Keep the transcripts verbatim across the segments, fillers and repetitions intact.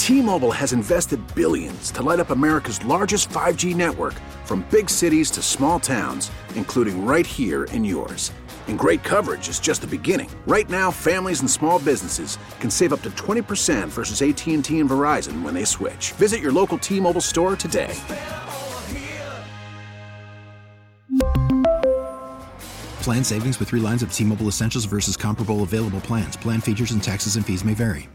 T-Mobile has invested billions to light up America's largest five G network, from big cities to small towns, including right here in yours. And great coverage is just the beginning. Right now, families and small businesses can save up to twenty percent versus A T and T and Verizon when they switch. Visit your local T-Mobile store today. Plan savings with three lines of T-Mobile Essentials versus comparable available plans. Plan features and taxes and fees may vary.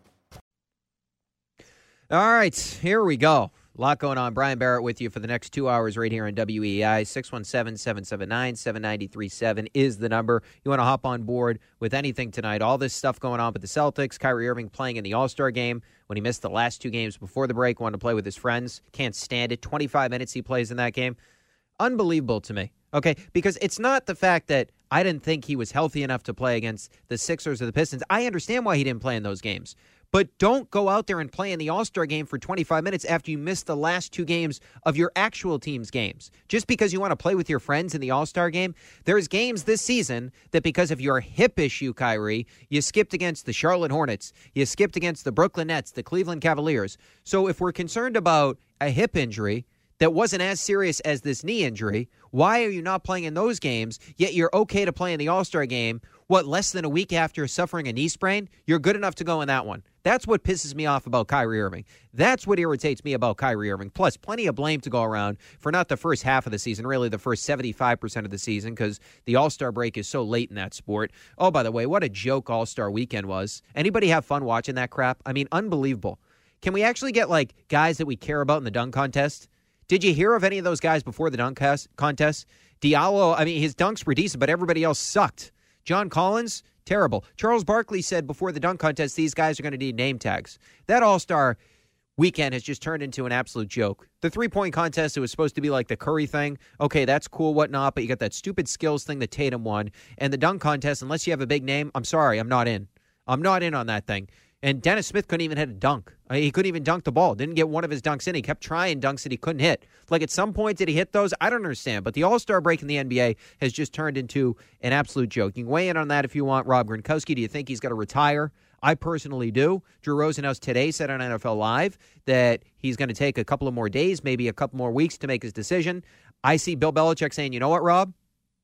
All right, here we go. A lot going on. Brian Barrett with you for the next two hours right here on W E I. six one seven, seven seven nine, seven nine three seven is the number. You want to hop on board with anything tonight. All this stuff going on with the Celtics. Kyrie Irving playing in the All-Star game when he missed the last two games before the break. Wanted to play with his friends. Can't stand it. twenty-five minutes he plays in that game. Unbelievable to me. Okay, because it's not the fact that I didn't think he was healthy enough to play against the Sixers or the Pistons. I understand why he didn't play in those games. But don't go out there and play in the All-Star game for twenty-five minutes after you missed the last two games of your actual team's games. Just because you want to play with your friends in the All-Star game, there's games this season that because of your hip issue, Kyrie, you skipped against the Charlotte Hornets, you skipped against the Brooklyn Nets, the Cleveland Cavaliers. So if we're concerned about a hip injury that wasn't as serious as this knee injury, why are you not playing in those games, yet you're okay to play in the All-Star game, what, less than a week after suffering a knee sprain? You're good enough to go in that one. That's what pisses me off about Kyrie Irving. That's what irritates me about Kyrie Irving. Plus, plenty of blame to go around for not the first half of the season, really the first seventy-five percent of the season, because the All-Star break is so late in that sport. Oh, by the way, what a joke All-Star weekend was. Anybody have fun watching that crap? I mean, unbelievable. Can we actually get, like, guys that we care about in the dunk contest? Did you hear of any of those guys before the dunk contest? Diallo, I mean, his dunks were decent, but everybody else sucked. John Collins, terrible. Charles Barkley said before the dunk contest, these guys are going to need name tags. That All-Star weekend has just turned into an absolute joke. The three-point contest, it was supposed to be like the Curry thing. Okay, that's cool, whatnot, but you got that stupid skills thing that Tatum won. And the dunk contest, unless you have a big name, I'm sorry, I'm not in. I'm not in on that thing. And Dennis Smith couldn't even hit a dunk. I mean, he couldn't even dunk the ball. Didn't get one of his dunks in. He kept trying dunks that he couldn't hit. Like, at some point, did he hit those? I don't understand. But the All-Star break in the N B A has just turned into an absolute joke. You can weigh in on that if you want. Rob Gronkowski, do you think he's got to retire? I personally do. Drew Rosenhaus today said on N F L Live that he's going to take a couple of more days, maybe a couple more weeks to make his decision. I see Bill Belichick saying, you know what, Rob?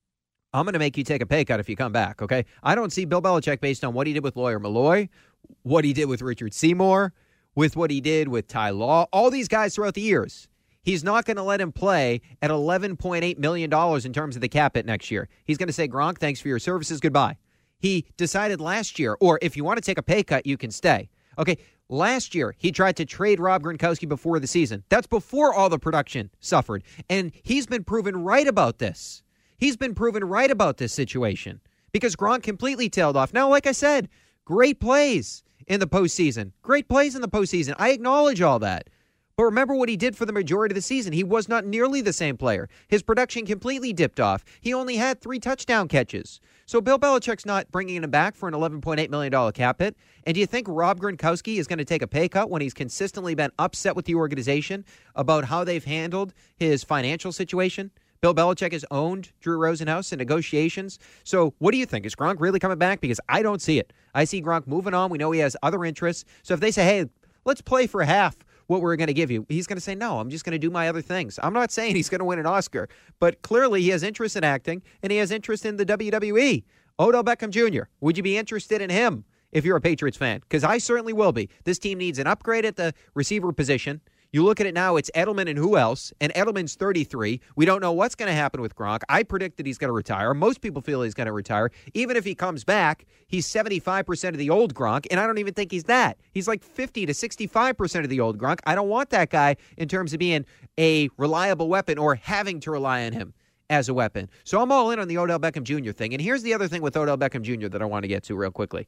I'm going to make you take a pay cut if you come back, okay? I don't see Bill Belichick based on what he did with Lawyer Malloy, what he did with Richard Seymour, with what he did with Ty Law, all these guys throughout the years. He's not going to let him play at eleven point eight million dollars in terms of the cap hit next year. He's going to say, Gronk, thanks for your services, goodbye. He decided last year, or if you want to take a pay cut, you can stay. Okay, last year, he tried to trade Rob Gronkowski before the season. That's before all the production suffered. And he's been proven right about this. He's been proven right about this situation because Gronk completely tailed off. Now, like I said, great plays in the postseason. Great plays in the postseason. I acknowledge all that. But remember what he did for the majority of the season. He was not nearly the same player. His production completely dipped off. He only had three touchdown catches. So Bill Belichick's not bringing him back for an eleven point eight million dollars cap hit. And do you think Rob Gronkowski is going to take a pay cut when he's consistently been upset with the organization about how they've handled his financial situation? Bill Belichick has owned Drew Rosenhaus in negotiations. So what do you think? Is Gronk really coming back? Because I don't see it. I see Gronk moving on. We know he has other interests. So if they say, hey, let's play for half what we're going to give you, he's going to say, no, I'm just going to do my other things. I'm not saying he's going to win an Oscar, but clearly he has interest in acting and he has interest in the W W E. Odell Beckham Junior, would you be interested in him if you're a Patriots fan? Because I certainly will be. This team needs an upgrade at the receiver position. You look at it now, it's Edelman and who else? And Edelman's thirty-three. We don't know what's going to happen with Gronk. I predict that he's going to retire. Most people feel he's going to retire. Even if he comes back, he's seventy-five percent of the old Gronk, and I don't even think he's that. He's like fifty to sixty-five percent of the old Gronk. I don't want that guy in terms of being a reliable weapon or having to rely on him as a weapon. So I'm all in on the Odell Beckham Junior thing. And here's the other thing with Odell Beckham Junior that I want to get to real quickly,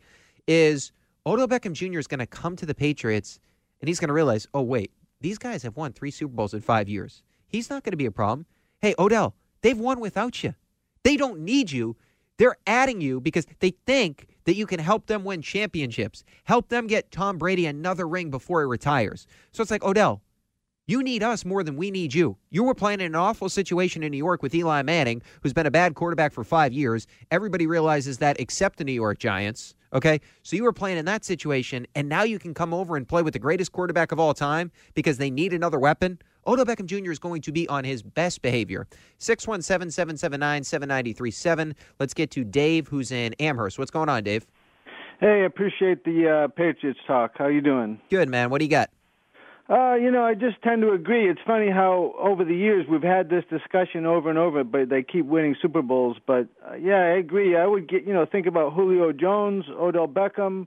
is Odell Beckham Junior is going to come to the Patriots, and he's going to realize, oh, wait, these guys have won three Super Bowls in five years. He's not going to be a problem. Hey, Odell, they've won without you. They don't need you. They're adding you because they think that you can help them win championships, help them get Tom Brady another ring before he retires. So it's like, Odell, you need us more than we need you. You were playing in an awful situation in New York with Eli Manning, who's been a bad quarterback for five years. Everybody realizes that except the New York Giants. Okay, so you were playing in that situation, and now you can come over and play with the greatest quarterback of all time because they need another weapon. Odell Beckham Junior is going to be on his best behavior. six one seven, seven seven nine, seven nine three seven. Let's get to Dave, who's in Amherst. What's going on, Dave? Hey, I appreciate the uh, Patriots talk. How you doing? Good, man. What do you got? Uh, you know, I just tend to agree. It's funny how over the years we've had this discussion over and over, but they keep winning Super Bowls. But, uh, yeah, I agree. I would get, you know, think about Julio Jones, Odell Beckham.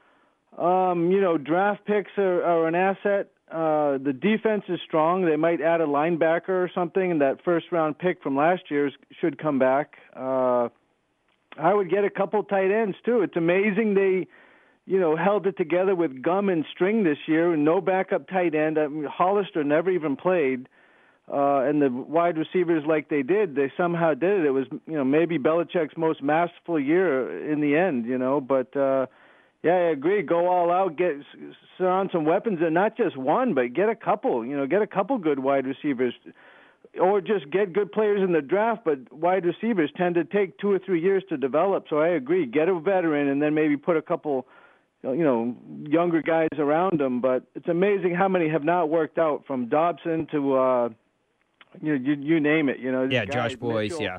Um, you know, draft picks are, are an asset. Uh, the defense is strong. They might add a linebacker or something, and that first-round pick from last year should come back. Uh, I would get a couple tight ends, too. It's amazing they – you know, held it together with gum and string this year, and no backup tight end. I mean, Hollister never even played, uh, and the wide receivers like they did, they somehow did it. It was, you know, maybe Belichick's most masterful year in the end, you know. But, uh, yeah, I agree. Go all out, get surround some weapons, and not just one, but get a couple, you know, get a couple good wide receivers. Or just get good players in the draft, but wide receivers tend to take two or three years to develop. So I agree. Get a veteran and then maybe put a couple – you know, younger guys around them, but it's amazing how many have not worked out, from Dobson to, uh, you, know, you you name it. You know, yeah, Josh Boyce, yeah.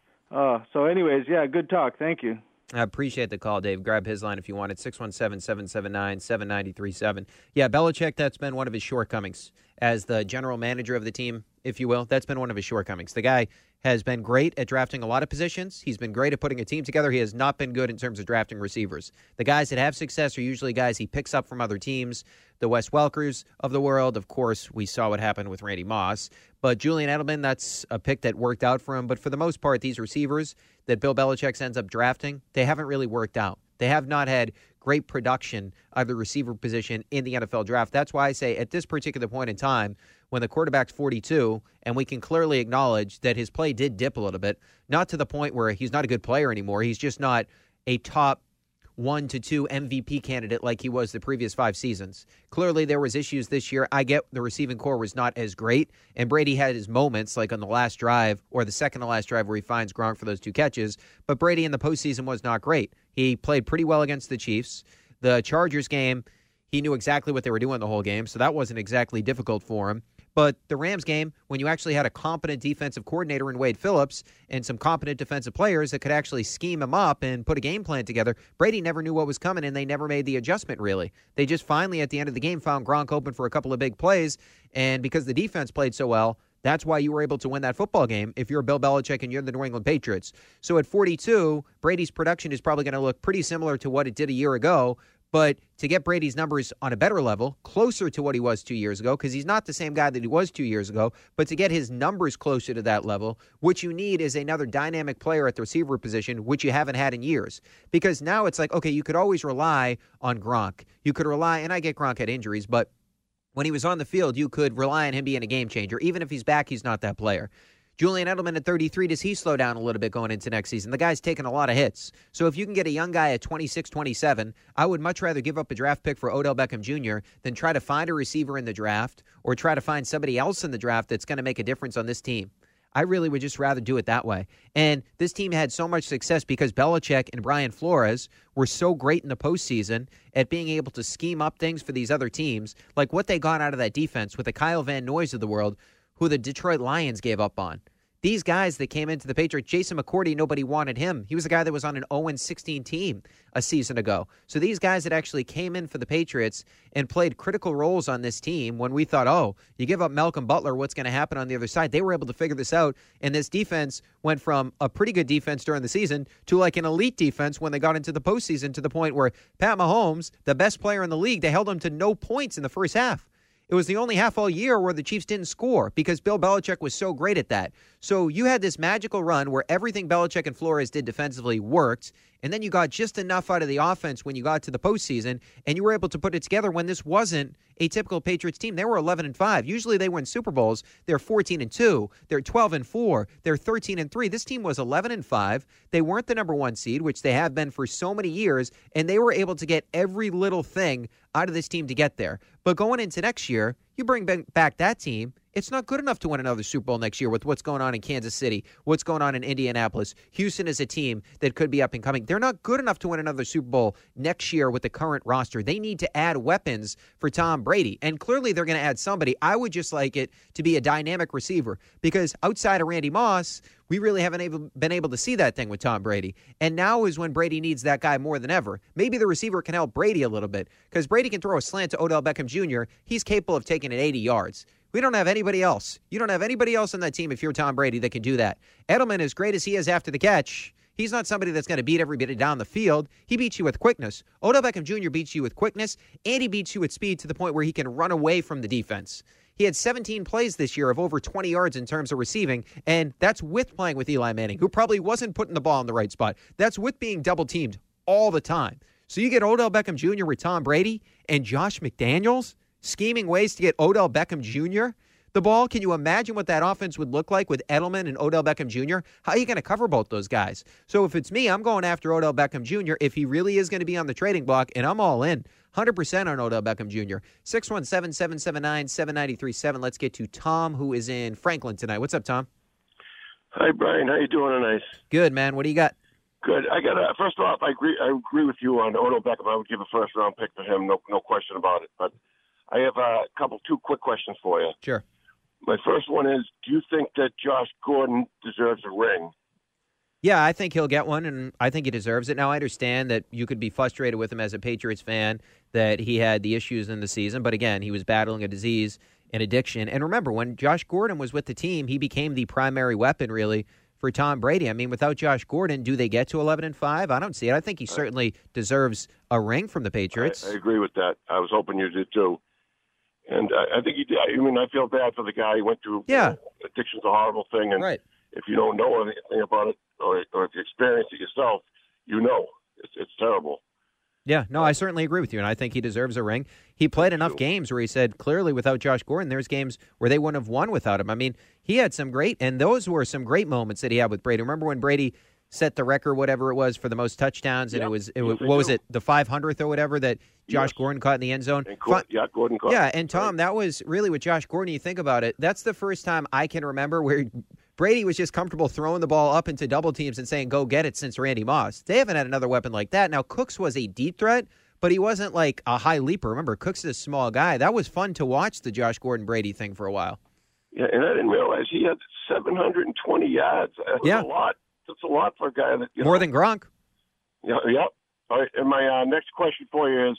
Uh, so, anyways, yeah, good talk. Thank you. I appreciate the call, Dave. Grab his line if you want it, six one seven, seven seven nine, seven nine three seven. Yeah, Belichick, that's been one of his shortcomings as the general manager of the team, if you will. That's been one of his shortcomings. The guy has been great at drafting a lot of positions. He's been great at putting a team together. He has not been good in terms of drafting receivers. The guys that have success are usually guys he picks up from other teams. The Wes Welkers of the world, of course, we saw what happened with Randy Moss. But Julian Edelman, that's a pick that worked out for him. But for the most part, these receivers that Bill Belichick ends up drafting, they haven't really worked out. They have not had great production of the receiver position in the N F L draft. That's why I say at this particular point in time, when the quarterback's forty-two, and we can clearly acknowledge that his play did dip a little bit, not to the point where he's not a good player anymore. He's just not a top one to two M V P candidate like he was the previous five seasons. Clearly, there was issues this year. I get the receiving core was not as great, and Brady had his moments, like on the last drive or the second to last drive where he finds Gronk for those two catches, but Brady in the postseason was not great. He played pretty well against the Chiefs. The Chargers game, he knew exactly what they were doing the whole game, so that wasn't exactly difficult for him. But the Rams game, when you actually had a competent defensive coordinator in Wade Phillips and some competent defensive players that could actually scheme him up and put a game plan together, Brady never knew what was coming, and they never made the adjustment, really. They just finally, at the end of the game, found Gronk open for a couple of big plays, and because the defense played so well, that's why you were able to win that football game if you're Bill Belichick and you're the New England Patriots. So at forty-two, Brady's production is probably going to look pretty similar to what it did a year ago. But to get Brady's numbers on a better level, closer to what he was two years ago, because he's not the same guy that he was two years ago, but to get his numbers closer to that level, what you need is another dynamic player at the receiver position, which you haven't had in years. Because now it's like, okay, you could always rely on Gronk. You could rely, and I get Gronk had injuries, but when he was on the field, you could rely on him being a game changer. Even if he's back, he's not that player. Julian Edelman at thirty-three, does he slow down a little bit going into next season? The guy's taking a lot of hits. So if you can get a young guy at twenty-six, twenty-seven, I would much rather give up a draft pick for Odell Beckham Junior than try to find a receiver in the draft or try to find somebody else in the draft that's going to make a difference on this team. I really would just rather do it that way. And this team had so much success because Belichick and Brian Flores were so great in the postseason at being able to scheme up things for these other teams, like what they got out of that defense with the Kyle Van Noys of the world, who the Detroit Lions gave up on. These guys that came into the Patriots, Jason McCourty, nobody wanted him. He was a guy that was on an oh and sixteen team a season ago. So these guys that actually came in for the Patriots and played critical roles on this team when we thought, oh, you give up Malcolm Butler, what's going to happen on the other side? They were able to figure this out, and this defense went from a pretty good defense during the season to like an elite defense when they got into the postseason, to the point where Pat Mahomes, the best player in the league, they held him to no points in the first half. It was the only half all year where the Chiefs didn't score because Bill Belichick was so great at that. So you had this magical run where everything Belichick and Flores did defensively worked, and then you got just enough out of the offense when you got to the postseason, and you were able to put it together when this wasn't a typical Patriots team. They were eleven and five. Usually they win Super Bowls. They're fourteen and two. They're twelve and four. They're thirteen and three. This team was eleven and five. They weren't the number one seed, which they have been for so many years, and they were able to get every little thing out of this team to get there. But going into next year, you bring back that team, it's not good enough to win another Super Bowl next year with what's going on in Kansas City, what's going on in Indianapolis. Houston is a team that could be up and coming. They're not good enough to win another Super Bowl next year with the current roster. They need to add weapons for Tom Brady, and clearly they're going to add somebody. I would just like it to be a dynamic receiver because outside of Randy Moss, we really haven't able, been able to see that thing with Tom Brady. And now is when Brady needs that guy more than ever. Maybe the receiver can help Brady a little bit because Brady can throw a slant to Odell Beckham Junior He's capable of taking it eighty yards. We don't have anybody else. You don't have anybody else on that team if you're Tom Brady that can do that. Edelman, as great as he is after the catch, he's not somebody that's going to beat everybody down the field. He beats you with quickness. Odell Beckham Junior beats you with quickness, and he beats you with speed to the point where he can run away from the defense. He had seventeen plays this year of over twenty yards in terms of receiving, and that's with playing with Eli Manning, who probably wasn't putting the ball in the right spot. That's with being double-teamed all the time. So you get Odell Beckham Junior with Tom Brady and Josh McDaniels scheming ways to get Odell Beckham Junior the ball. Can you imagine what that offense would look like with Edelman and Odell Beckham Junior? How are you going to cover both those guys? So if it's me, I'm going after Odell Beckham Junior if he really is going to be on the trading block, and I'm all in. one hundred percent on Odell Beckham Junior six one seven, seven seven nine, seven nine three seven. Let's get to Tom, who is in Franklin tonight. What's up, Tom? Hi, Brian. How you doing tonight? Good, man. What do you got? Good. I got a, first off, I agree. I agree with you on Odell Beckham. I would give a first round pick for him. No, no question about it. But I have a couple, two quick questions for you. Sure. My first one is: do you think that Josh Gordon deserves a ring? Yeah, I think he'll get one, and I think he deserves it. Now, I understand that you could be frustrated with him as a Patriots fan, that he had the issues in the season. But again, he was battling a disease and addiction. And remember, when Josh Gordon was with the team, he became the primary weapon, really, for Tom Brady. I mean, without Josh Gordon, do they get to eleven and five? I don't see it. I think he certainly deserves a ring from the Patriots. I, I agree with that. I was hoping you did, too. And I, I think he did. I mean, I feel bad for the guy. He went through, yeah. You know, addiction's a horrible thing. And right. If you don't know anything about it, or, or if you experience it yourself, you know it's, it's terrible. Yeah, no, I certainly agree with you, and I think he deserves a ring. He played enough games where he said, clearly, without Josh Gordon, there's games where they wouldn't have won without him. I mean, he had some great, and those were some great moments that he had with Brady. Remember when Brady set the record, whatever it was, for the most touchdowns, and yep. it was, it was yes, what was it, the five hundredth or whatever that Josh yes. Gordon caught in the end zone? And Gordon, yeah, Gordon caught. Yeah, and Tom, right. that was really with Josh Gordon. You think about it, that's the first time I can remember where Brady was just comfortable throwing the ball up into double teams and saying, go get it, since Randy Moss. They haven't had another weapon like that. Now, Cooks was a deep threat, but he wasn't like a high leaper. Remember, Cooks is a small guy. That was fun to watch, the Josh Gordon-Brady thing for a while. Yeah, and I didn't realize he had seven hundred twenty yards. That's yeah. a lot. That's a lot for a guy that, you More know, than Gronk. Yeah, yep. All right, and my uh, next question for you is,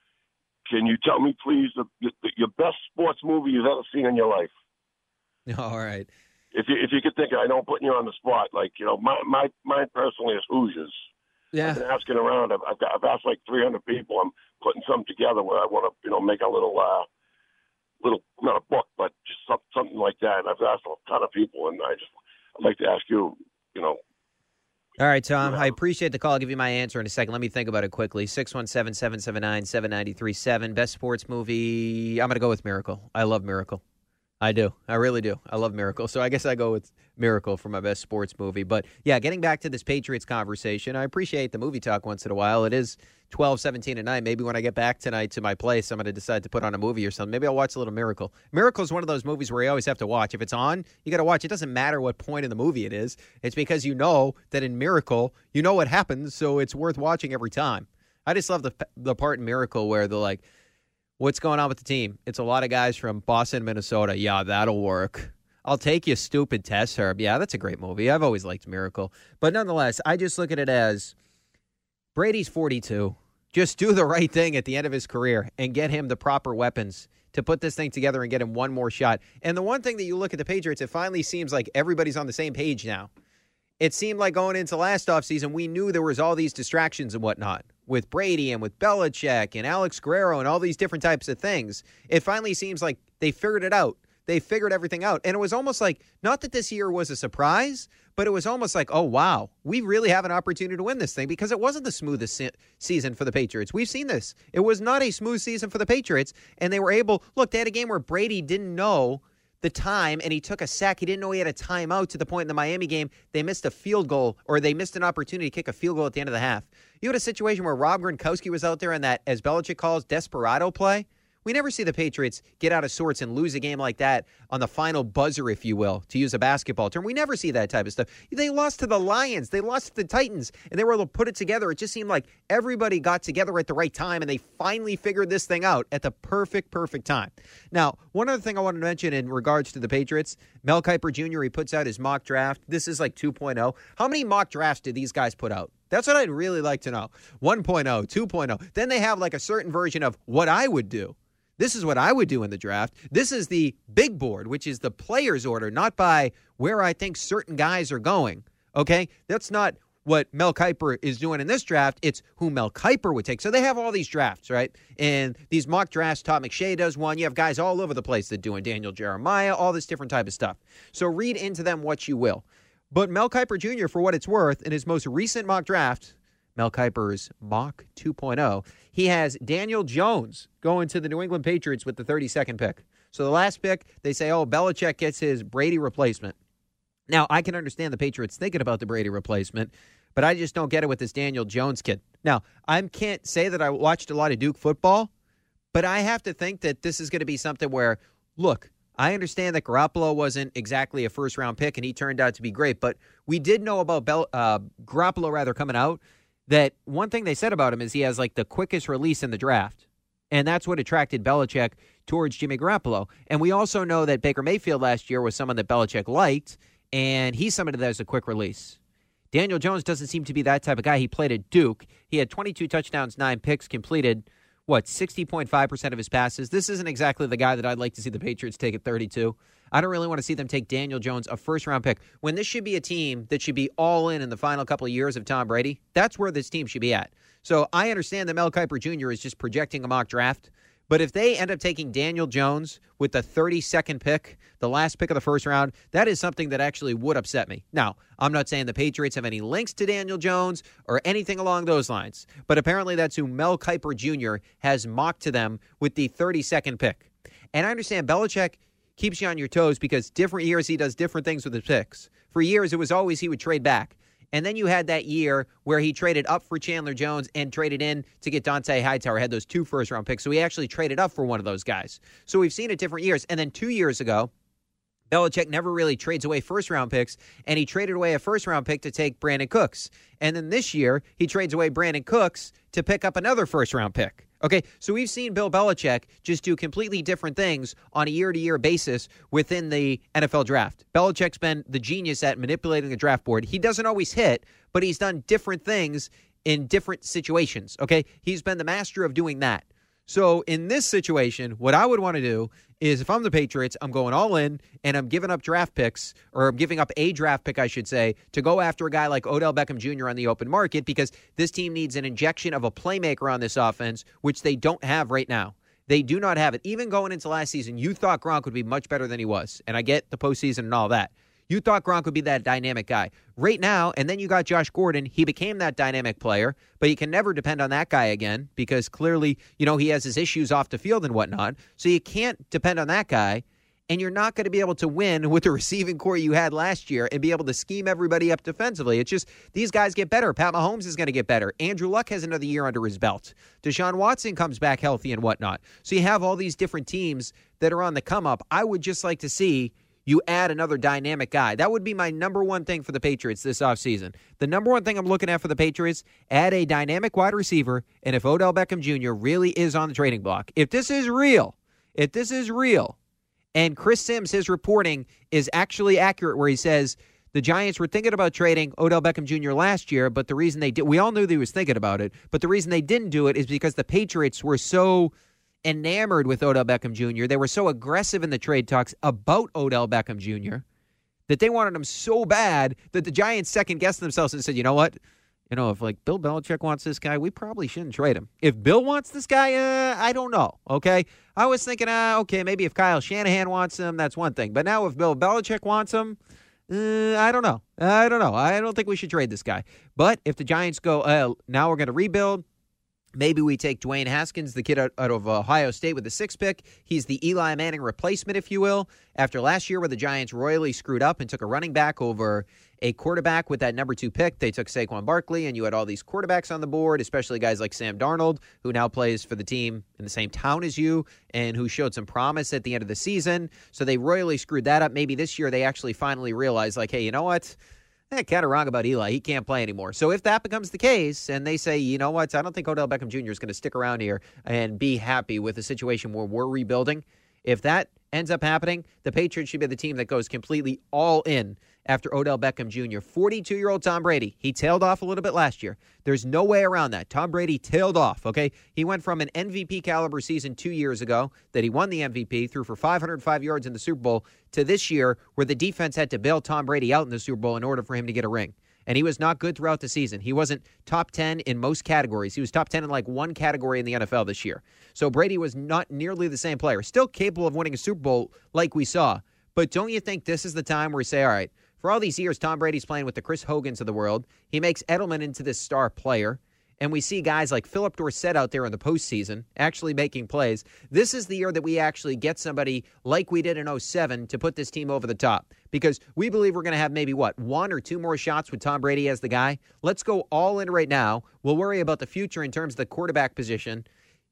can you tell me, please, the, the, your best sports movie you've ever seen in your life? All right. If you if you could think, I don't put you on the spot. Like, you know, my my mine personally is Hoosiers. Yeah. I've been asking around. I've I've, got, I've asked like three hundred people. I'm putting something together where I want to, you know, make a little uh, little not a book, but just some, something like that. And I've asked a ton of people, and I just I'd like to ask you, you know. All right, Tom, I appreciate the call. I'll give you my answer in a second. Let me think about it quickly. six one seven, seven seven nine, seven nine three seven. Best sports movie, I'm going to go with Miracle. I love Miracle. I do. I really do. I love Miracle. So I guess I go with Miracle for my best sports movie. But, yeah, getting back to this Patriots conversation, I appreciate the movie talk once in a while. It is twelve seventeen at night. Maybe when I get back tonight to my place, I'm going to decide to put on a movie or something. Maybe I'll watch a little Miracle. Miracle is one of those movies where you always have to watch. If it's on, you got to watch. It doesn't matter what point in the movie it is. It's because you know that in Miracle, you know what happens, so it's worth watching every time. I just love the the part in Miracle where they're like, what's going on with the team? It's a lot of guys from Boston, Minnesota. Yeah, that'll work. I'll take you, stupid Tess Herb. Yeah, that's a great movie. I've always liked Miracle. But nonetheless, I just look at it as Brady's forty-two. Just do the right thing at the end of his career and get him the proper weapons to put this thing together and get him one more shot. And the one thing that you look at the Patriots, it finally seems like everybody's on the same page now. It seemed like going into last offseason, we knew there was all these distractions and whatnot with Brady and with Belichick and Alex Guerrero and all these different types of things. It finally seems like they figured it out. They figured everything out. And it was almost like, not that this year was a surprise, but it was almost like, oh, wow, we really have an opportunity to win this thing, because it wasn't the smoothest se- season for the Patriots. We've seen this. It was not a smooth season for the Patriots, and they were able, look, they had a game where Brady didn't know the time and he took a sack. He didn't know he had a timeout to the point in the Miami game they missed a field goal or they missed an opportunity to kick a field goal at the end of the half. You had a situation where Rob Gronkowski was out there in that, as Belichick calls, desperado play. We never see the Patriots get out of sorts and lose a game like that on the final buzzer, if you will, to use a basketball term. We never see that type of stuff. They lost to the Lions. They lost to the Titans, and they were able to put it together. It just seemed like everybody got together at the right time, and they finally figured this thing out at the perfect, perfect time. Now, one other thing I wanted to mention in regards to the Patriots, Mel Kiper Junior, he puts out his mock draft. This is like two point oh. How many mock drafts did these guys put out? That's what I'd really like to know. one point oh, two point oh. Then they have like a certain version of what I would do. This is what I would do in the draft. This is the big board, which is the players' order, not by where I think certain guys are going. Okay? That's not what Mel Kiper is doing in this draft. It's who Mel Kiper would take. So they have all these drafts, right? And these mock drafts, Todd McShay does one. You have guys all over the place that doing Daniel Jeremiah, all this different type of stuff. So read into them what you will. But Mel Kiper Junior, for what it's worth, in his most recent mock draft, Mel Kiper's mock two point oh, he has Daniel Jones going to the New England Patriots with the thirty-second pick. So the last pick, they say, oh, Belichick gets his Brady replacement. Now, I can understand the Patriots thinking about the Brady replacement, but I just don't get it with this Daniel Jones kid. Now, I can't say that I watched a lot of Duke football, but I have to think that this is going to be something where, look, I understand that Garoppolo wasn't exactly a first-round pick, and he turned out to be great, but we did know about Bel- uh, Garoppolo rather coming out, that one thing they said about him is he has like the quickest release in the draft. And that's what attracted Belichick towards Jimmy Garoppolo. And we also know that Baker Mayfield last year was someone that Belichick liked, and he's somebody that has a quick release. Daniel Jones doesn't seem to be that type of guy. He played at Duke. He had twenty-two touchdowns, nine picks, completed, what, sixty point five percent of his passes. This isn't exactly the guy that I'd like to see the Patriots take at thirty-two. I don't really want to see them take Daniel Jones, a first-round pick, when this should be a team that should be all in in the final couple of years of Tom Brady. That's where this team should be at. So I understand that Mel Kiper Junior is just projecting a mock draft, but if they end up taking Daniel Jones with the thirty-second pick, the last pick of the first round, that is something that actually would upset me. Now, I'm not saying the Patriots have any links to Daniel Jones or anything along those lines, but apparently that's who Mel Kiper Junior has mocked to them with the thirty-second pick. And I understand Belichick keeps you on your toes because different years he does different things with his picks. For years, it was always he would trade back. And then you had that year where he traded up for Chandler Jones and traded in to get Dante Hightower, had those two first-round picks. So he actually traded up for one of those guys. So we've seen it different years. And then two years ago, Belichick never really trades away first-round picks, and he traded away a first-round pick to take Brandon Cooks. And then this year, he trades away Brandon Cooks to pick up another first-round pick. Okay, so we've seen Bill Belichick just do completely different things on a year-to-year basis within the N F L draft. Belichick's been the genius at manipulating the draft board. He doesn't always hit, but he's done different things in different situations, okay? He's been the master of doing that. So in this situation, what I would want to do is if I'm the Patriots, I'm going all in and I'm giving up draft picks, or I'm giving up a draft pick, I should say, to go after a guy like Odell Beckham Junior on the open market because this team needs an injection of a playmaker on this offense, which they don't have right now. They do not have it. Even going into last season, you thought Gronk would be much better than he was. And I get the postseason and all that. You thought Gronk would be that dynamic guy. Right now, and then you got Josh Gordon. He became that dynamic player, but you can never depend on that guy again because clearly, you know, he has his issues off the field and whatnot. So you can't depend on that guy, and you're not going to be able to win with the receiving core you had last year and be able to scheme everybody up defensively. It's just these guys get better. Pat Mahomes is going to get better. Andrew Luck has another year under his belt. Deshaun Watson comes back healthy and whatnot. So you have all these different teams that are on the come up. I would just like to see you add another dynamic guy. That would be my number one thing for the Patriots this offseason. The number one thing I'm looking at for the Patriots, add a dynamic wide receiver, and if Odell Beckham Junior really is on the trading block, if this is real, if this is real, and Chris Sims, his reporting is actually accurate where he says the Giants were thinking about trading Odell Beckham Junior last year, but the reason they did, we all knew that he was thinking about it, but the reason they didn't do it is because the Patriots were so enamored with Odell Beckham Junior They were so aggressive in the trade talks about Odell Beckham Junior that they wanted him so bad that the Giants second-guessed themselves and said, you know what? You know, if, like, Bill Belichick wants this guy, we probably shouldn't trade him. If Bill wants this guy, uh, I don't know, okay? I was thinking, uh, okay, maybe if Kyle Shanahan wants him, that's one thing. But now if Bill Belichick wants him, uh, I don't know. I don't know. I don't think we should trade this guy. But if the Giants go, uh, now we're going to rebuild, Maybe we take Dwayne Haskins, the kid out, out of Ohio State, with the sixth pick. He's the Eli Manning replacement, if you will, after last year where the Giants royally screwed up and took a running back over a quarterback with that number two pick. They took Saquon Barkley, and you had all these quarterbacks on the board, especially guys like Sam Darnold, who now plays for the team in the same town as you and who showed some promise at the end of the season. So they royally screwed that up. Maybe this year they actually finally realized, like, hey, you know what? Eh, kind of wrong about Eli. He can't play anymore. So if that becomes the case and they say, you know what, I don't think Odell Beckham Junior is going to stick around here and be happy with a situation where we're rebuilding, if that ends up happening, the Patriots should be the team that goes completely all in after Odell Beckham Junior forty-two-year-old Tom Brady, he tailed off a little bit last year. There's no way around that. Tom Brady tailed off, okay? He went from an M V P caliber season two years ago that he won the M V P, threw for five hundred five yards in the Super Bowl, to this year where the defense had to bail Tom Brady out in the Super Bowl in order for him to get a ring. And he was not good throughout the season. He wasn't top ten in most categories. He was top ten in like one category in the N F L this year. So Brady was not nearly the same player. Still capable of winning a Super Bowl like we saw. But don't you think this is the time where we say, all right, for all these years, Tom Brady's playing with the Chris Hogans of the world. He makes Edelman into this star player. And we see guys like Philip Dorsett out there in the postseason actually making plays. This is the year that we actually get somebody like we did in oh seven to put this team over the top. Because we believe we're going to have maybe, what, one or two more shots with Tom Brady as the guy? Let's go all in right now. We'll worry about the future in terms of the quarterback position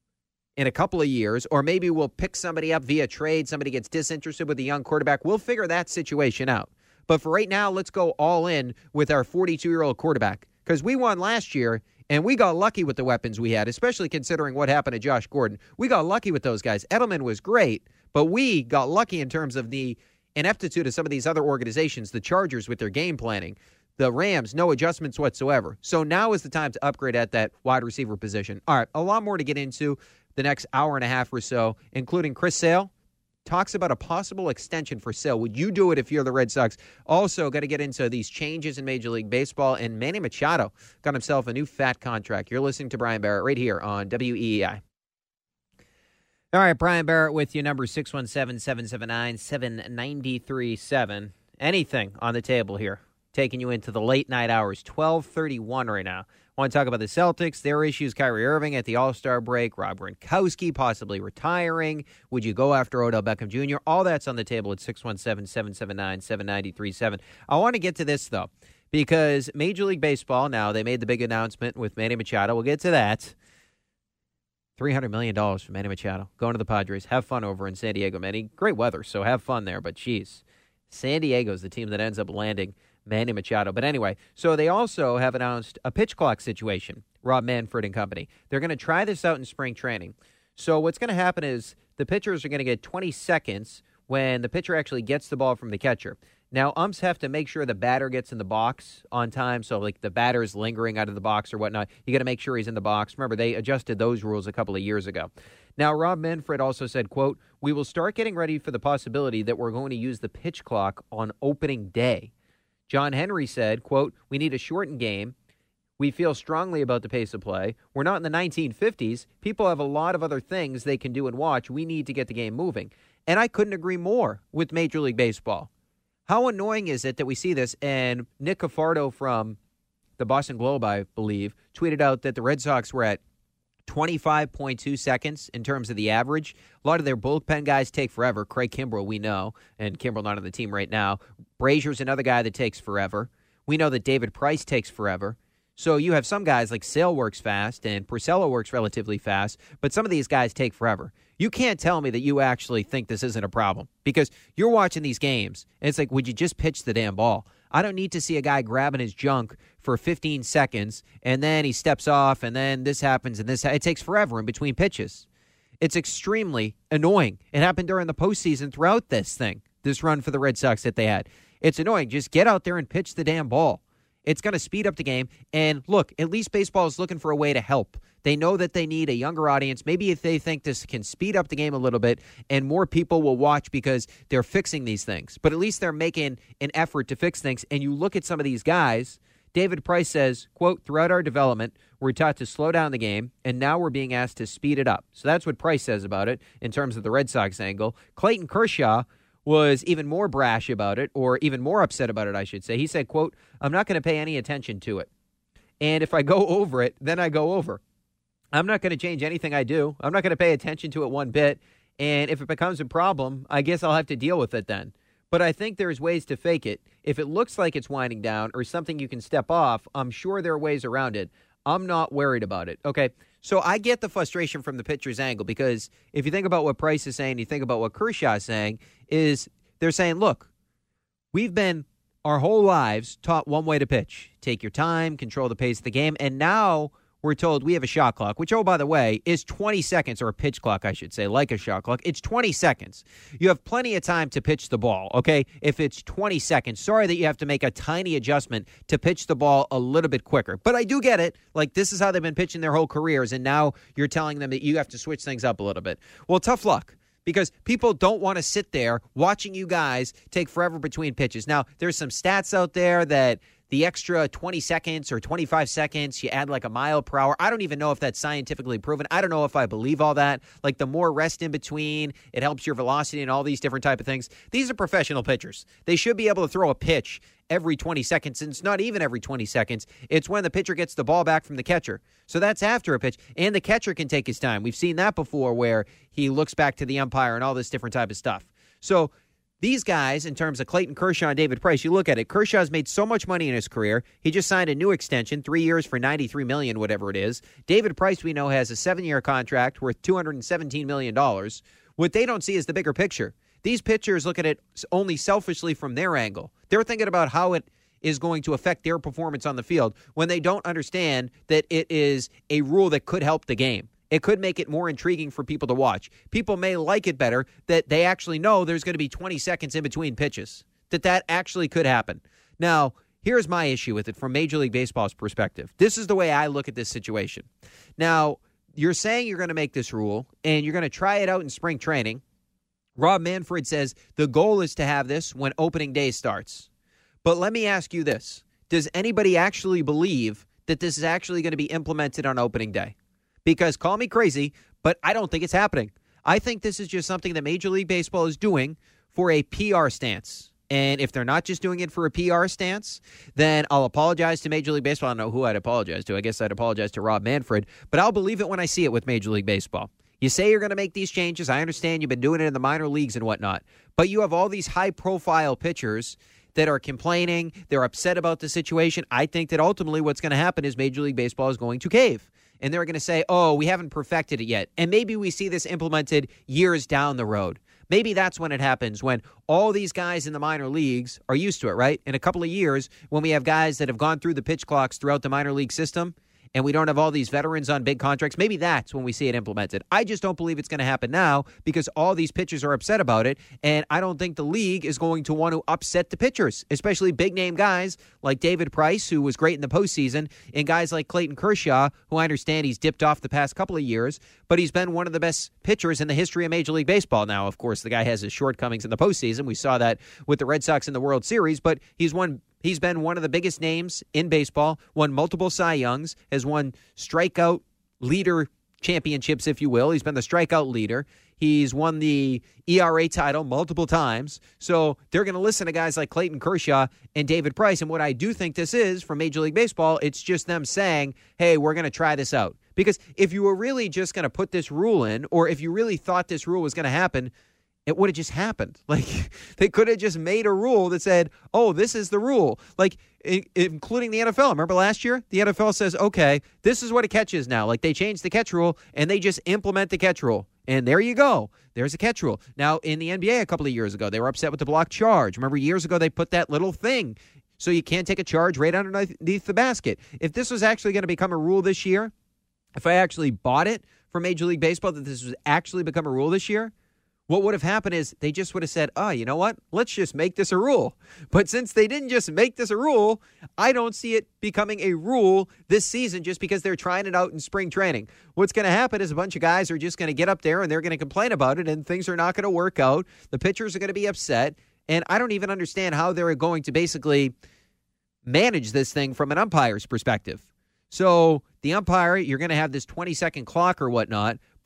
in a couple of years. Or maybe we'll pick somebody up via trade. Somebody gets disinterested with a young quarterback. We'll figure that situation out. But for right now, let's go all in with our forty-two-year-old quarterback. Because we won last year, and we got lucky with the weapons we had, especially considering what happened to Josh Gordon. We got lucky with those guys. Edelman was great, but we got lucky in terms of the ineptitude of some of these other organizations, the Chargers with their game planning, the Rams, no adjustments whatsoever. So now is the time to upgrade at that wide receiver position. All right, a lot more to get into the next hour and a half or so, including Chris Sale. Talks about a possible extension for Sale. Would you do it if you're the Red Sox? Also, got to get into these changes in Major League Baseball. And Manny Machado got himself a new fat contract. You're listening to Brian Barrett right here on W E E I. All right, Brian Barrett with you, number six one seven, seven seven nine, seven nine three seven. Anything on the table here, taking you into the late night hours, twelve thirty-one right now. I want to talk about the Celtics, their issues, Kyrie Irving at the All-Star break, Rob Gronkowski possibly retiring. Would you go after Odell Beckham Junior? All that's on the table at six one seven, seven seven nine, seven nine three seven. I want to get to this, though, because Major League Baseball, now they made the big announcement with Manny Machado. We'll get to that. three hundred million dollars for Manny Machado. Going to the Padres. Have fun over in San Diego, Manny. Great weather, so have fun there. But, geez, San Diego's the team that ends up landing Manny Machado. But anyway, so they also have announced a pitch clock situation, Rob Manfred and company. They're going to try this out in spring training. So what's going to happen is the pitchers are going to get twenty seconds when the pitcher actually gets the ball from the catcher. Now, umps have to make sure the batter gets in the box on time. So, like, the batter is lingering out of the box or whatnot. You got to make sure he's in the box. Remember, they adjusted those rules a couple of years ago. Now, Rob Manfred also said, quote, "We will start getting ready for the possibility that we're going to use the pitch clock on opening day." John Henry said, quote, "We need a shortened game. We feel strongly about the pace of play. We're not in the nineteen fifties. People have a lot of other things they can do and watch. We need to get the game moving." And I couldn't agree more with Major League Baseball. How annoying is it that we see this? And Nick Cafardo from the Boston Globe, I believe, tweeted out that the Red Sox were at twenty-five point two seconds in terms of the average. A lot of their bullpen guys take forever. Craig Kimbrell, we know, and Kimbrell not on the team right now. Brazier's another guy that takes forever. We know that David Price takes forever. So you have some guys like Sale works fast and Porcello works relatively fast, but some of these guys take forever. You can't tell me that you actually think this isn't a problem because you're watching these games, and it's like, would you just pitch the damn ball? I don't need to see a guy grabbing his junk for fifteen seconds, and then he steps off, and then this happens, and this ha- it takes forever in between pitches. It's extremely annoying. It happened during the postseason throughout this thing, this run for the Red Sox that they had. It's annoying. Just get out there and pitch the damn ball. It's going to speed up the game. And look, at least baseball is looking for a way to help. They know that they need a younger audience. Maybe if they think this can speed up the game a little bit and more people will watch because they're fixing these things. But at least they're making an effort to fix things. And you look at some of these guys, David Price says, quote, "Throughout our development, we're taught to slow down the game, and now we're being asked to speed it up." So that's what Price says about it in terms of the Red Sox angle. Clayton Kershaw was even more brash about it, or even more upset about it, I should say. He said, quote, "I'm not going to pay any attention to it. And if I go over it, then I go over. I'm not going to change anything I do. I'm not going to pay attention to it one bit. And if it becomes a problem, I guess I'll have to deal with it then. But I think there's ways to fake it. If it looks like it's winding down or something you can step off, I'm sure there are ways around it. I'm not worried about it. Okay, so I get the frustration from the pitcher's angle because if you think about what Price is saying, you think about what Kershaw is saying, is they're saying, look, we've been our whole lives taught one way to pitch. Take your time, control the pace of the game, and now we're told we have a shot clock, which, oh, by the way, is twenty seconds, or a pitch clock, I should say, like a shot clock. It's twenty seconds. You have plenty of time to pitch the ball, okay, if it's twenty seconds. Sorry that you have to make a tiny adjustment to pitch the ball a little bit quicker. But I do get it. Like, this is how they've been pitching their whole careers, and now you're telling them that you have to switch things up a little bit. Well, tough luck. Because people don't want to sit there watching you guys take forever between pitches. Now, there's some stats out there that the extra twenty seconds or twenty-five seconds, you add like a mile per hour. I don't even know if that's scientifically proven. I don't know if I believe all that. Like the more rest in between, it helps your velocity and all these different type of things. These are professional pitchers. They should be able to throw a pitch every twenty seconds, and it's not even every twenty seconds. It's when the pitcher gets the ball back from the catcher. So that's after a pitch, and the catcher can take his time. We've seen that before where he looks back to the umpire and all this different type of stuff. So these guys, in terms of Clayton Kershaw and David Price, you look at it, Kershaw's made so much money in his career. He just signed a new extension, three years for ninety-three million dollars, whatever it is. David Price, we know, has a seven-year contract worth two hundred seventeen million dollars. What they don't see is the bigger picture. These pitchers look at it only selfishly from their angle. They're thinking about how it is going to affect their performance on the field when they don't understand that it is a rule that could help the game. It could make it more intriguing for people to watch. People may like it better that they actually know there's going to be twenty seconds in between pitches, that that actually could happen. Now, here's my issue with it from Major League Baseball's perspective. This is the way I look at this situation. Now, you're saying you're going to make this rule, and you're going to try it out in spring training. Rob Manfred says the goal is to have this when opening day starts. But let me ask you this. Does anybody actually believe that this is actually going to be implemented on opening day? Because call me crazy, but I don't think it's happening. I think this is just something that Major League Baseball is doing for a P R stance. And if they're not just doing it for a P R stance, then I'll apologize to Major League Baseball. I don't know who I'd apologize to. I guess I'd apologize to Rob Manfred. But I'll believe it when I see it with Major League Baseball. You say you're going to make these changes. I understand you've been doing it in the minor leagues and whatnot. But you have all these high-profile pitchers that are complaining. They're upset about the situation. I think that ultimately what's going to happen is Major League Baseball is going to cave. And they're going to say, oh, we haven't perfected it yet. And maybe we see this implemented years down the road. Maybe that's when it happens, when all these guys in the minor leagues are used to it, right? In a couple of years, when we have guys that have gone through the pitch clocks throughout the minor league system, and we don't have all these veterans on big contracts, maybe that's when we see it implemented. I just don't believe it's going to happen now because all these pitchers are upset about it, and I don't think the league is going to want to upset the pitchers, especially big-name guys like David Price, who was great in the postseason, and guys like Clayton Kershaw, who I understand he's dipped off the past couple of years, but he's been one of the best pitchers in the history of Major League Baseball. Now, of course, the guy has his shortcomings in the postseason. We saw that with the Red Sox in the World Series, but he's won He's been one of the biggest names in baseball, won multiple Cy Youngs, has won strikeout leader championships, if you will. He's been the strikeout leader. He's won the E R A title multiple times. So they're going to listen to guys like Clayton Kershaw and David Price. And what I do think this is from Major League Baseball, it's just them saying, hey, we're going to try this out. Because if you were really just going to put this rule in, or if you really thought this rule was going to happen, it would have just happened. Like, they could have just made a rule that said, oh, this is the rule. Like, I- including the N F L. Remember last year? The N F L says, okay, this is what a catch is now. Like, they changed the catch rule, and they just implement the catch rule. And there you go. There's a catch rule. Now, in the N B A a couple of years ago, they were upset with the block charge. Remember, years ago, they put that little thing so you can't take a charge right underneath the basket. If this was actually going to become a rule this year, if I actually bought it for Major League Baseball that this was actually become a rule this year, what would have happened is they just would have said, oh, you know what? Let's just make this a rule. But since they didn't just make this a rule, I don't see it becoming a rule this season just because they're trying it out in spring training. What's going to happen is a bunch of guys are just going to get up there and they're going to complain about it, and things are not going to work out. The pitchers are going to be upset. And I don't even understand how they're going to basically manage this thing from an umpire's perspective. So the umpire, you're going to have this twenty-second clock or whatnot, but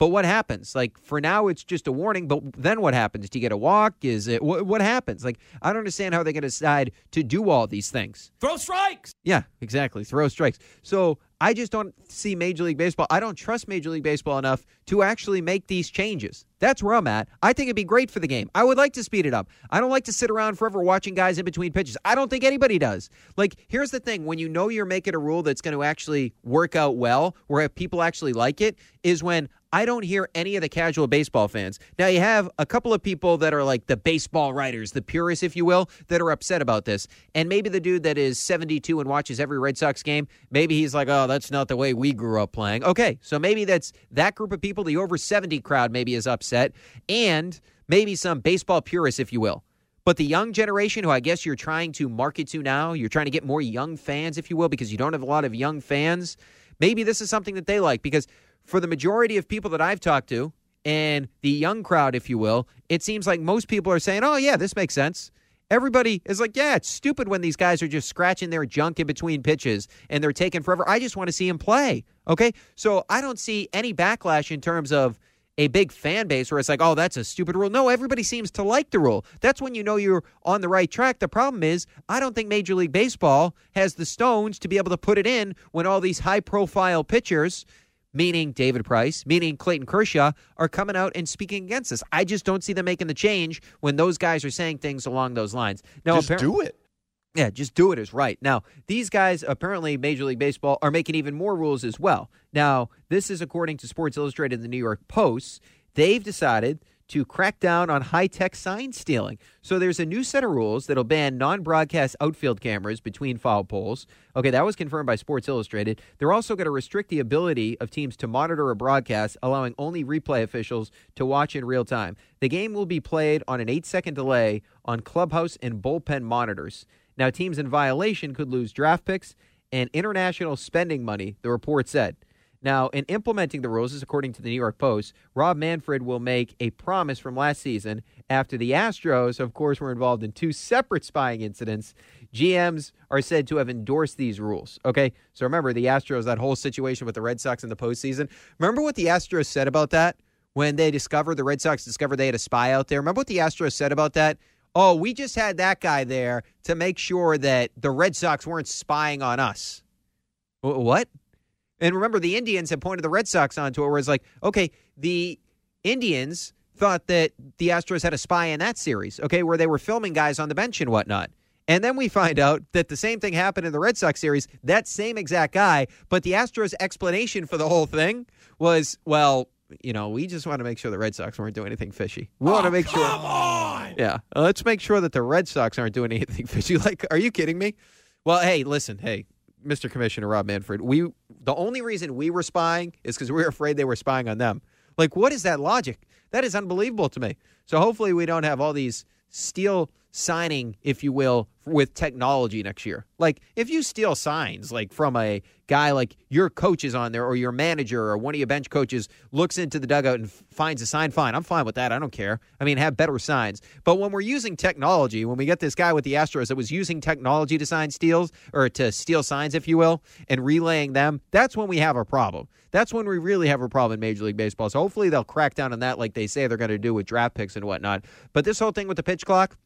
But what happens? Like, for now, it's just a warning, but then what happens? Do you get a walk? Is it, wh- what happens? Like, I don't understand how they're going to decide to do all these things. Throw strikes! Yeah, exactly. Throw strikes. So I just don't see Major League Baseball. I don't trust Major League Baseball enough to actually make these changes. That's where I'm at. I think it'd be great for the game. I would like to speed it up. I don't like to sit around forever watching guys in between pitches. I don't think anybody does. Like, here's the thing. When you know you're making a rule that's going to actually work out well, where people actually like it, is when I don't hear any of the casual baseball fans. Now, you have a couple of people that are like the baseball writers, the purists, if you will, that are upset about this. And maybe the dude that is seventy-two and watches every Red Sox game, maybe he's like, oh, that's not the way we grew up playing. Okay, so maybe that's that group of people, the over seventy crowd maybe is upset, and maybe some baseball purists, if you will. But the young generation, who I guess you're trying to market to now, you're trying to get more young fans, if you will, because you don't have a lot of young fans, maybe this is something that they like, because for the majority of people that I've talked to, and the young crowd, if you will, it seems like most people are saying, oh, yeah, this makes sense. Everybody is like, yeah, it's stupid when these guys are just scratching their junk in between pitches and they're taking forever. I just want to see him play, okay? So I don't see any backlash in terms of a big fan base where it's like, oh, that's a stupid rule. No, everybody seems to like the rule. That's when you know you're on the right track. The problem is, I don't think Major League Baseball has the stones to be able to put it in when all these high-profile pitchers, meaning David Price, meaning Clayton Kershaw, are coming out and speaking against this. I just don't see them making the change when those guys are saying things along those lines. Now, just do it. Yeah, just do it is right. Now, these guys, apparently Major League Baseball, are making even more rules as well. Now, this is according to Sports Illustrated and the New York Post. They've decided to crack down on high-tech sign stealing. So there's a new set of rules that'll ban non-broadcast outfield cameras between foul poles. Okay, that was confirmed by Sports Illustrated. They're also going to restrict the ability of teams to monitor a broadcast, allowing only replay officials to watch in real time. The game will be played on an eight-second delay on clubhouse and bullpen monitors. Now, teams in violation could lose draft picks and international spending money, the report said. Now, in implementing the rules, according to the New York Post, Rob Manfred will make a promise from last season after the Astros, of course, were involved in two separate spying incidents. G Ms are said to have endorsed these rules. Okay, so remember the Astros, that whole situation with the Red Sox in the postseason. Remember what the Astros said about that when they discovered, the Red Sox discovered they had a spy out there? Remember what the Astros said about that? Oh, we just had that guy there to make sure that the Red Sox weren't spying on us. W- what? And remember, the Indians had pointed the Red Sox onto it, where it's like, okay, the Indians thought that the Astros had a spy in that series, okay, where they were filming guys on the bench and whatnot. And then we find out that the same thing happened in the Red Sox series, that same exact guy, but the Astros' explanation for the whole thing was, well, you know, we just want to make sure the Red Sox weren't doing anything fishy. We want to oh, make sure. Come on! Yeah, let's make sure that the Red Sox aren't doing anything fishy. Like, are you kidding me? Well, hey, listen, hey, Mister Commissioner Rob Manfred, we the only reason we were spying is because we were afraid they were spying on them. Like, what is that logic? That is unbelievable to me. So hopefully we don't have all these steal signing, if you will, with technology next year. Like, if you steal signs, like from a guy like your coach is on there or your manager or one of your bench coaches looks into the dugout and finds a sign, fine. I'm fine with that. I don't care. I mean, have better signs. But when we're using technology, when we get this guy with the Astros that was using technology to sign steals or to steal signs, if you will, and relaying them, that's when we have a problem. That's when we really have a problem in Major League Baseball. So hopefully they'll crack down on that like they say they're going to do with draft picks and whatnot. But this whole thing with the pitch clock,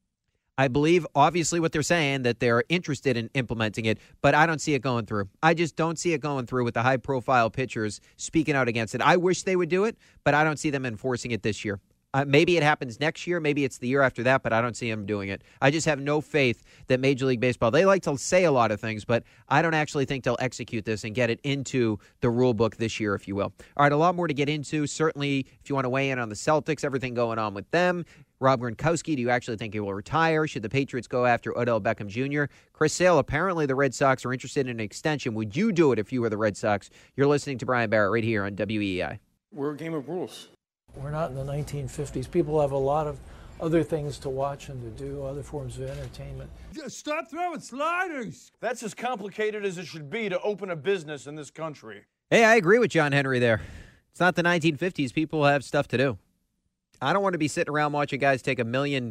I believe, obviously, what they're saying, that they're interested in implementing it, but I don't see it going through. I just don't see it going through with the high-profile pitchers speaking out against it. I wish they would do it, but I don't see them enforcing it this year. Uh, maybe it happens next year. Maybe it's the year after that, but I don't see them doing it. I just have no faith that Major League Baseball, they like to say a lot of things, but I don't actually think they'll execute this and get it into the rule book this year, if you will. All right, a lot more to get into. Certainly, if you want to weigh in on the Celtics, everything going on with them. Rob Gronkowski, do you actually think he will retire? Should the Patriots go after Odell Beckham Junior? Chris Sale, apparently the Red Sox are interested in an extension. Would you do it if you were the Red Sox? You're listening to Brian Barrett right here on W E I. We're a game of rules. We're not in the nineteen fifties. People have a lot of other things to watch and to do, other forms of entertainment. Just stop throwing sliders. That's as complicated as it should be to open a business in this country. Hey, I agree with John Henry there. It's not the nineteen fifties. People have stuff to do. I don't want to be sitting around watching guys take a million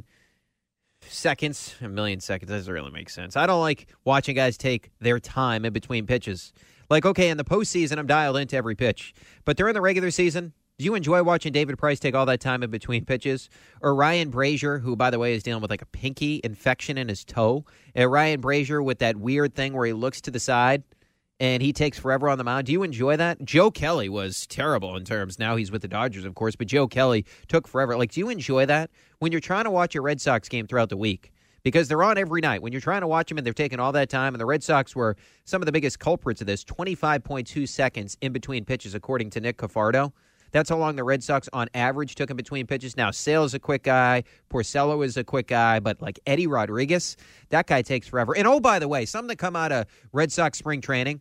seconds. A million seconds doesn't really make sense. I don't like watching guys take their time in between pitches. Like, okay, in the postseason, I'm dialed into every pitch. But during the regular season, Do you enjoy watching David Price take all that time in between pitches? Or Ryan Brazier, who, by the way, is dealing with like a pinky infection in his toe. And Ryan Brazier with that weird thing where he looks to the side and he takes forever on the mound. Do you enjoy that? Joe Kelly was terrible in terms. Now he's with the Dodgers, of course, but Joe Kelly took forever. Like, do you enjoy that when you're trying to watch a Red Sox game throughout the week? Because they're on every night. When you're trying to watch them and they're taking all that time, and the Red Sox were some of the biggest culprits of this, twenty-five point two seconds in between pitches, according to Nick Cafardo. That's how long the Red Sox, on average, took in between pitches. Now, Sale's a quick guy. Porcello is a quick guy. But, like, Eddie Rodriguez, that guy takes forever. And, oh, by the way, something that come out of Red Sox spring training,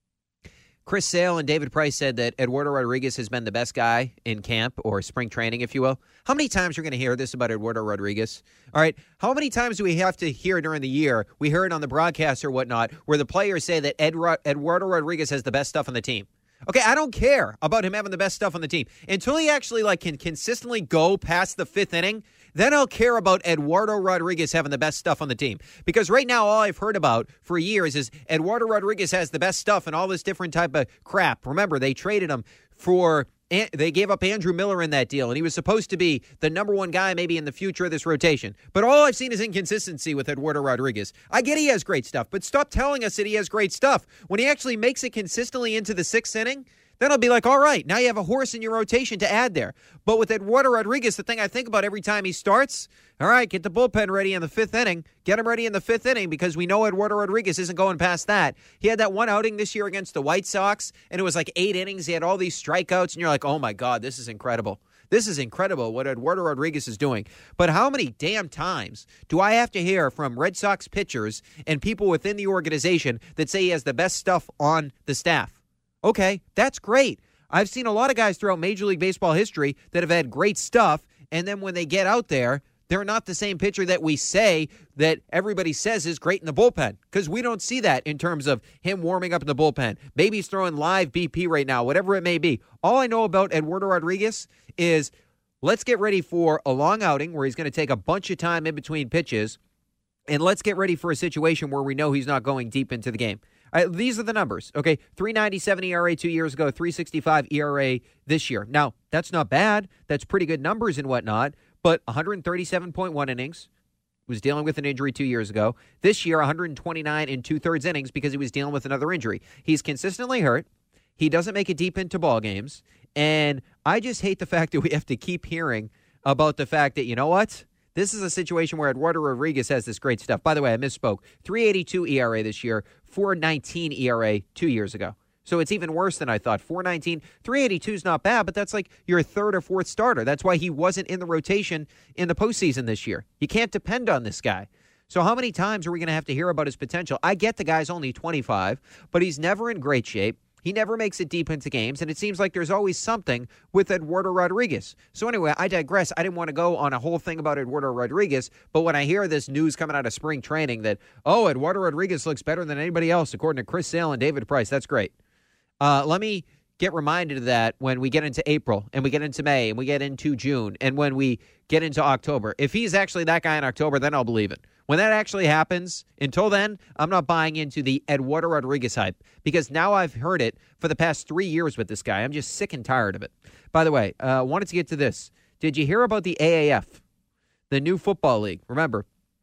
Chris Sale and David Price said that Eduardo Rodriguez has been the best guy in camp, or spring training, if you will. How many times are we going to hear this about Eduardo Rodriguez? All right, how many times do we have to hear during the year, we hear it on the broadcast or whatnot, where the players say that Ed, Eduardo Rodriguez has the best stuff on the team? Okay, I don't care about him having the best stuff on the team. Until he actually like can consistently go past the fifth inning, then I'll care about Eduardo Rodriguez having the best stuff on the team. Because right now, all I've heard about for years is Eduardo Rodriguez has the best stuff and all this different type of crap. Remember, they traded him for... They gave up Andrew Miller in that deal, and he was supposed to be the number one guy maybe in the future of this rotation. But all I've seen is inconsistency with Eduardo Rodriguez. I get he has great stuff, but stop telling us that he has great stuff. When he actually makes it consistently into the sixth inning, then I'll be like, all right, now you have a horse in your rotation to add there. But with Eduardo Rodriguez, the thing I think about every time he starts, all right, get the bullpen ready in the fifth inning. Get him ready in the fifth inning because we know Eduardo Rodriguez isn't going past that. He had that one outing this year against the White Sox, and it was like eight innings. He had all these strikeouts, and you're like, oh, my God, this is incredible. This is incredible what Eduardo Rodriguez is doing. But how many damn times do I have to hear from Red Sox pitchers and people within the organization that say he has the best stuff on the staff? Okay, that's great. I've seen a lot of guys throughout Major League Baseball history that have had great stuff, and then when they get out there, they're not the same pitcher that we say that everybody says is great in the bullpen, because we don't see that in terms of him warming up in the bullpen. Maybe he's throwing live B P right now, whatever it may be. All I know about Eduardo Rodriguez is let's get ready for a long outing where he's going to take a bunch of time in between pitches, and let's get ready for a situation where we know he's not going deep into the game. All right, these are the numbers, okay? three ninety-seven E R A two years ago, three sixty-five E R A this year. Now, that's not bad. That's pretty good numbers and whatnot, but one thirty-seven point one innings. Was dealing with an injury two years ago. This year, one twenty-nine and two-thirds innings because he was dealing with another injury. He's consistently hurt. He doesn't make it deep into ball games. And I just hate the fact that we have to keep hearing about the fact that, you know what? This is a situation where Eduardo Rodriguez has this great stuff. By the way, I misspoke. three eighty-two E R A this year, four nineteen E R A two years ago. So it's even worse than I thought. four nineteen, three eighty-two is not bad, but that's like your third or fourth starter. That's why he wasn't in the rotation in the postseason this year. You can't depend on this guy. So how many times are we going to have to hear about his potential? I get the guy's only twenty-five, but he's never in great shape. He never makes it deep into games, and it seems like there's always something with Eduardo Rodriguez. So anyway, I digress. I didn't want to go on a whole thing about Eduardo Rodriguez, but when I hear this news coming out of spring training that, oh, Eduardo Rodriguez looks better than anybody else, according to Chris Sale and David Price, that's great. Uh, let me get reminded of that when we get into April, and we get into May, and we get into June, and when we get into October. If he's actually that guy in October, then I'll believe it. When that actually happens, until then, I'm not buying into the Eduardo Rodriguez hype because now I've heard it for the past three years with this guy. I'm just sick and tired of it. By the way, I uh, wanted to get to this. Did you hear about the A A F, the new football league? Remember,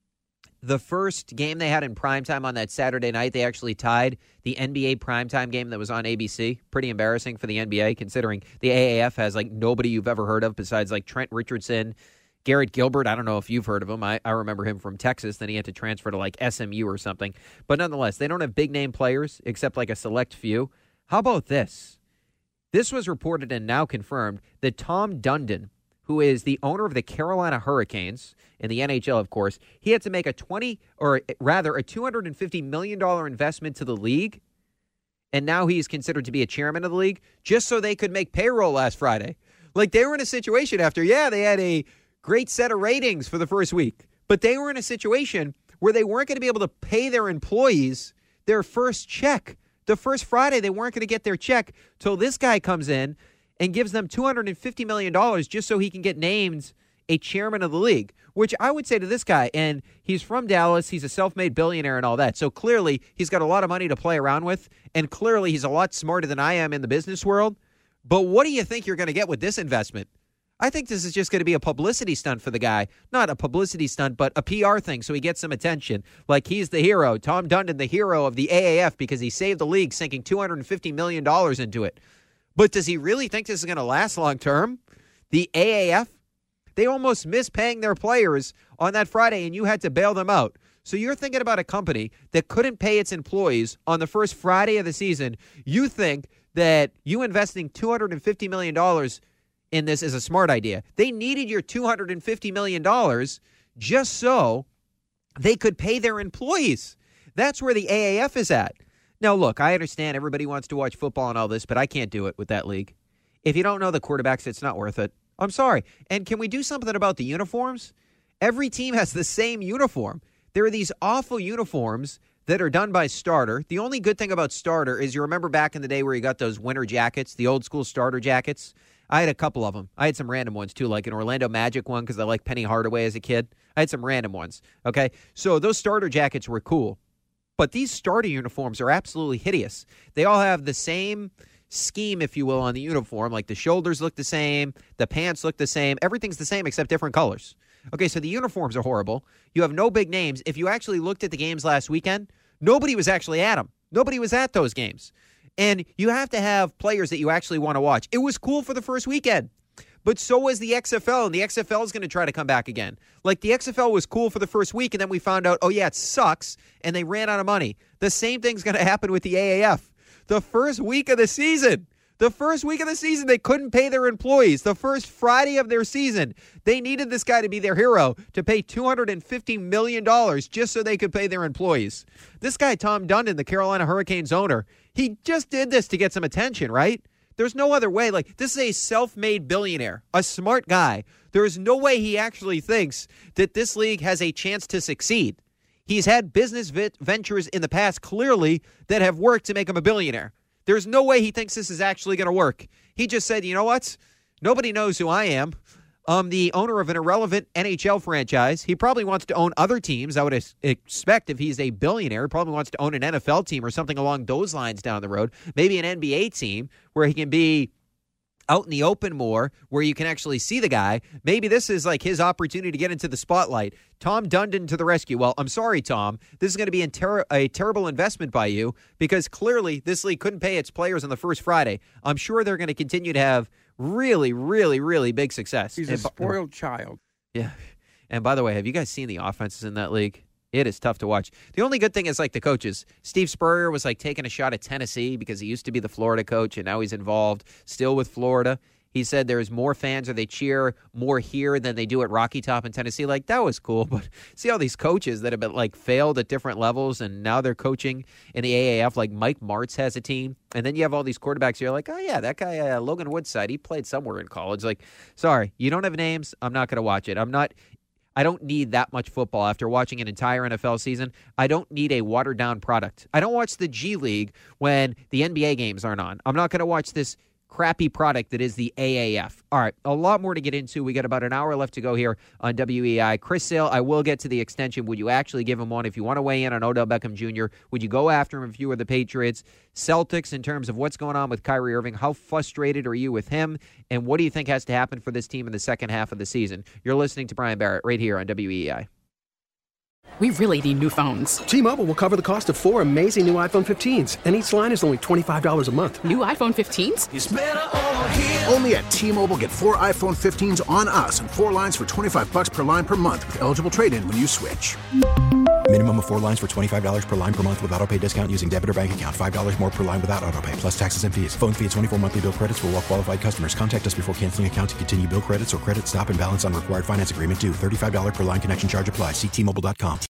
the first game they had in primetime on that Saturday night, they actually tied the N B A primetime game that was on A B C. Pretty embarrassing for the N B A considering the A A F has like nobody you've ever heard of besides like Trent Richardson, Garrett Gilbert. I don't know if you've heard of him. I, I remember him from Texas. Then he had to transfer to like S M U or something. But nonetheless, they don't have big-name players except like a select few. How about this? This was reported and now confirmed that Tom Dundon, who is the owner of the Carolina Hurricanes in the N H L, of course, he had to make a twenty, or rather a two hundred fifty million dollars investment to the league, and now he's considered to be a chairman of the league, just so they could make payroll last Friday. Like, they were in a situation after, yeah, they had a great set of ratings for the first week, but they were in a situation where they weren't going to be able to pay their employees their first check. The first Friday, they weren't going to get their check till this guy comes in and gives them two hundred fifty million dollars just so he can get named a chairman of the league, which I would say to this guy, and he's from Dallas, he's a self-made billionaire and all that, so clearly he's got a lot of money to play around with, and clearly he's a lot smarter than I am in the business world. But what do you think you're going to get with this investment? I think this is just going to be a publicity stunt for the guy. Not a publicity stunt, but a P R thing so he gets some attention. Like he's the hero. Tom Dundon, the hero of the A A F because he saved the league, sinking two hundred fifty million dollars into it. But does he really think this is going to last long term? The A A F? They almost missed paying their players on that Friday, and you had to bail them out. So you're thinking about a company that couldn't pay its employees on the first Friday of the season. You think that you investing two hundred fifty million dollars in this is a smart idea. They needed your two hundred fifty million dollars just so they could pay their employees. That's where the A A F is at. Now, look, I understand everybody wants to watch football and all this, but I can't do it with that league. If you don't know the quarterbacks, it's not worth it. I'm sorry. And can we do something about the uniforms? Every team has the same uniform. There are these awful uniforms that are done by Starter. The only good thing about Starter is you remember back in the day where you got those winter jackets, the old school Starter jackets? I had a couple of them. I had some random ones, too, like an Orlando Magic one because I liked Penny Hardaway as a kid. I had some random ones, okay? So those Starter jackets were cool. But these Starter uniforms are absolutely hideous. They all have the same scheme, if you will, on the uniform. Like the shoulders look the same, the pants look the same. Everything's the same except different colors. Okay, so the uniforms are horrible. You have no big names. If you actually looked at the games last weekend, nobody was actually at them. Nobody was at those games. And you have to have players that you actually want to watch. It was cool for the first weekend, but so was the X F L, and the X F L is going to try to come back again. Like, the X F L was cool for the first week, and then we found out, oh, yeah, it sucks, and they ran out of money. The same thing's going to happen with the A A F. The first week of the season, the first week of the season, they couldn't pay their employees. The first Friday of their season, they needed this guy to be their hero to pay two hundred fifty million dollars just so they could pay their employees. This guy, Tom Dundon, the Carolina Hurricanes owner, he just did this to get some attention, right? There's no other way. Like, this is a self-made billionaire, a smart guy. There is no way he actually thinks that this league has a chance to succeed. He's had business vit- ventures in the past, clearly, that have worked to make him a billionaire. There's no way he thinks this is actually going to work. He just said, you know what? Nobody knows who I am. I'm the owner of an irrelevant N H L franchise. He probably wants to own other teams. I would ex- expect if he's a billionaire, he probably wants to own an N F L team or something along those lines down the road. Maybe an N B A team where he can be out in the open more, where you can actually see the guy. Maybe this is like his opportunity to get into the spotlight. Tom Dundon to the rescue. Well, I'm sorry, Tom. This is going to be ter- a terrible investment by you because clearly this league couldn't pay its players on the first Friday. I'm sure they're going to continue to have really, really, really big success. He's and a spoiled b- child. Yeah. And by the way, have you guys seen the offenses in that league? It is tough to watch. The only good thing is, like, the coaches. Steve Spurrier was, like, taking a shot at Tennessee because he used to be the Florida coach, and now he's involved still with Florida. He said there's more fans or they cheer more here than they do at Rocky Top in Tennessee. Like, that was cool. But see all these coaches that have been, like, failed at different levels, and now they're coaching in the A A F. Like, Mike Martz has a team. And then you have all these quarterbacks. You're like, oh, yeah, that guy, uh, Logan Woodside, he played somewhere in college. Like, sorry, you don't have names. I'm not going to watch it. I'm not – I don't need that much football after watching an entire N F L season. I don't need a watered-down product. I don't watch the G League when the N B A games aren't on. I'm not going to watch this crappy product that is the A A F. All right, a lot more to get into. We got about an hour left to go here on W E I. Chris Sale, I will get to the extension. Would you actually give him one? If you want to weigh in on Odell Beckham Junior, would you go after him if you were the Patriots? Celtics, in terms of what's going on with Kyrie Irving, how frustrated are you with him? And what do you think has to happen for this team in the second half of the season? You're listening to Brian Barrett right here on W E I. We really need new phones. T-Mobile will cover the cost of four amazing new iPhone fifteens, and each line is only twenty-five dollars a month. New iPhone fifteens? It's better over here. Only at T-Mobile, get four iPhone fifteens on us and four lines for twenty-five dollars per line per month with eligible trade-in when you switch. Minimum of four lines for twenty-five dollars per line per month with autopay discount using debit or bank account. five dollars more per line without autopay, plus taxes and fees. Phone fee at twenty-four monthly bill credits for well-qualified customers. Contact us before canceling account to continue bill credits or credit stop and balance on required finance agreement due. thirty-five dollars per line connection charge applies. See T Mobile dot com.